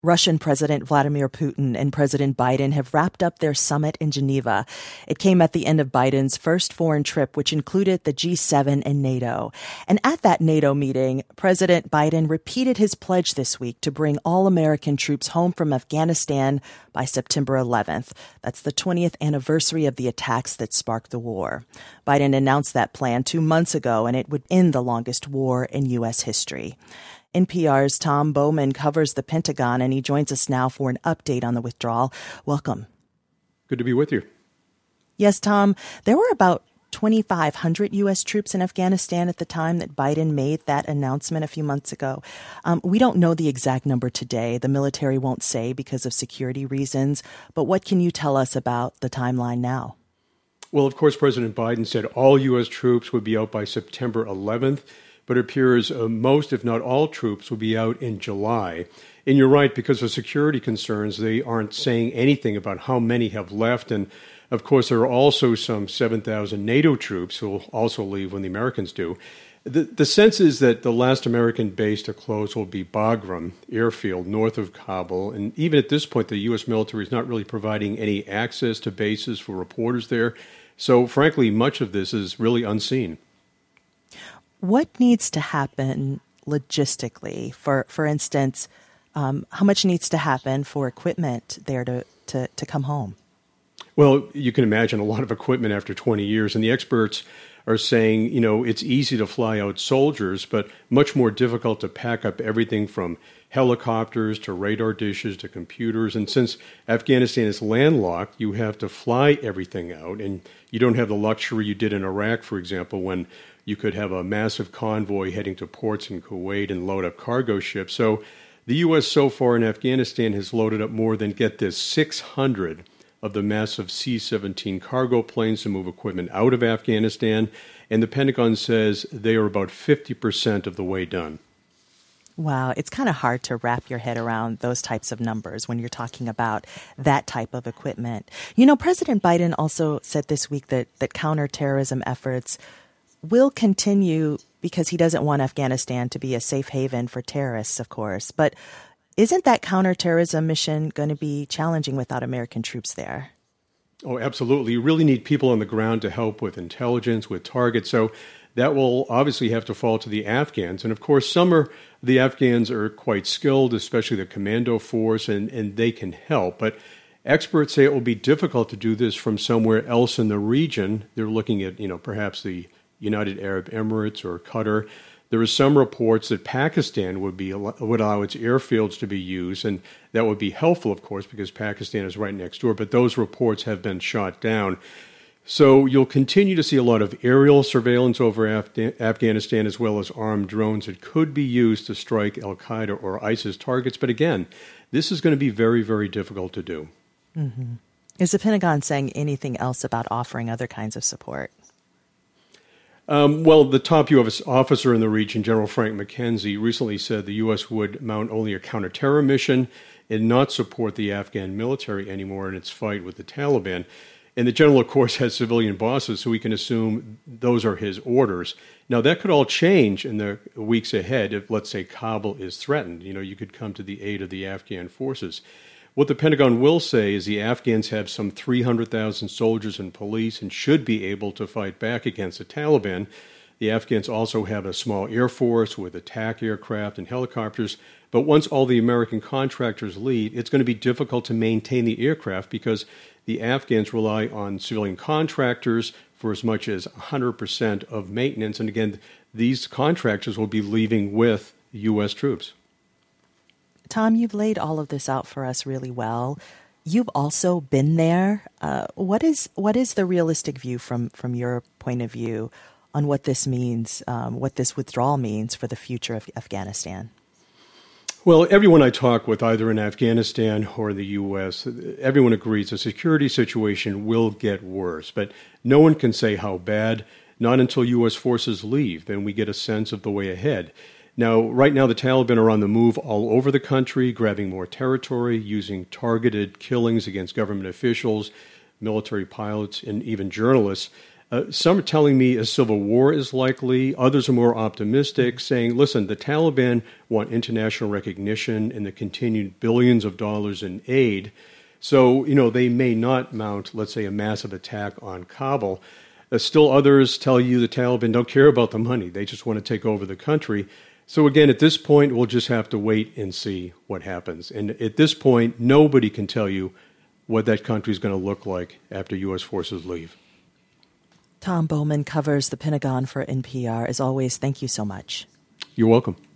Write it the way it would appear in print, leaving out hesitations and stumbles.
Russian President Vladimir Putin and President Biden have wrapped up their summit in Geneva. It came at the end of Biden's first foreign trip, which included the G7 and NATO. And at that NATO meeting, President Biden repeated his pledge this week to bring all American troops home from Afghanistan by September 11th. That's the 20th anniversary of the attacks that sparked the war. Biden announced that plan 2 months ago, and it would end the longest war in U.S. history. NPR's Tom Bowman covers the Pentagon, and he joins us now for an update on the withdrawal. Welcome. Good to be with you. Yes, Tom, there were about 2,500 U.S. troops in Afghanistan at the time that Biden made that announcement a few months ago. We don't know the exact number today. The military won't say because of security reasons. But what can you tell us about the timeline now? Well, of course, President Biden said all U.S. troops would be out by September 11th. But it appears most, if not all, troops will be out in July. And you're right, because of security concerns, they aren't saying anything about how many have left. And, of course, there are also some 7,000 NATO troops who will also leave when the Americans do. The sense is that the last American base to close will be Bagram Airfield, north of Kabul. And even at this point, the U.S. military is not really providing any access to bases for reporters there. So, frankly, much of this is really unseen. What needs to happen logistically? For instance, how much needs to happen for equipment there to come home? Well, you can imagine a lot of equipment after 20 years, and the experts are saying, it's easy to fly out soldiers, but much more difficult to pack up everything from helicopters to radar dishes to computers. And since Afghanistan is landlocked, you have to fly everything out, and you don't have the luxury you did in Iraq, for example, when you could have a massive convoy heading to ports in Kuwait and load up cargo ships. So the U.S. so far in Afghanistan has loaded up more than, get this, 600 of the massive C-17 cargo planes to move equipment out of Afghanistan. And the Pentagon says they are about 50% of the way done. Wow, it's kind of hard to wrap your head around those types of numbers when you're talking about that type of equipment. President Biden also said this week that counterterrorism efforts will continue because he doesn't want Afghanistan to be a safe haven for terrorists, of course. But isn't that counterterrorism mission going to be challenging without American troops there? Oh, absolutely. You really need people on the ground to help with intelligence, with targets. So that will obviously have to fall to the Afghans. And of course, the Afghans are quite skilled, especially the commando force, and they can help. But experts say it will be difficult to do this from somewhere else in the region. They're looking at, perhaps the United Arab Emirates or Qatar. There are some reports that Pakistan would allow its airfields to be used, and that would be helpful, of course, because Pakistan is right next door. But those reports have been shot down. So you'll continue to see a lot of aerial surveillance over Afghanistan, as well as armed drones that could be used to strike al-Qaeda or ISIS targets. But again, this is going to be very, very difficult to do. Mm-hmm. Is the Pentagon saying anything else about offering other kinds of support? Well, the top U.S. officer in the region, General Frank McKenzie, recently said the U.S. would mount only a counterterror mission and not support the Afghan military anymore in its fight with the Taliban. And the general, of course, has civilian bosses, so we can assume those are his orders. Now, that could all change in the weeks ahead if, let's say, Kabul is threatened. You could come to the aid of the Afghan forces. What the Pentagon will say is the Afghans have some 300,000 soldiers and police and should be able to fight back against the Taliban. The Afghans also have a small air force with attack aircraft and helicopters. But once all the American contractors leave, it's going to be difficult to maintain the aircraft because the Afghans rely on civilian contractors for as much as 100% of maintenance. And again, these contractors will be leaving with U.S. troops. Tom, you've laid all of this out for us really well. You've also been there. What is the realistic view from your point of view on what this means, what this withdrawal means for the future of Afghanistan? Well, everyone I talk with, either in Afghanistan or the U.S., everyone agrees the security situation will get worse. But no one can say how bad, not until U.S. forces leave. Then we get a sense of the way ahead. Now, right now, the Taliban are on the move all over the country, grabbing more territory, using targeted killings against government officials, military pilots, and even journalists. Some are telling me a civil war is likely. Others are more optimistic, saying, listen, the Taliban want international recognition and the continued billions of dollars in aid. So, they may not mount, let's say, a massive attack on Kabul. Still others tell you the Taliban don't care about the money. They just want to take over the country. So again, at this point, we'll just have to wait and see what happens. And at this point, nobody can tell you what that country is going to look like after U.S. forces leave. Tom Bowman covers the Pentagon for NPR. As always, thank you so much. You're welcome.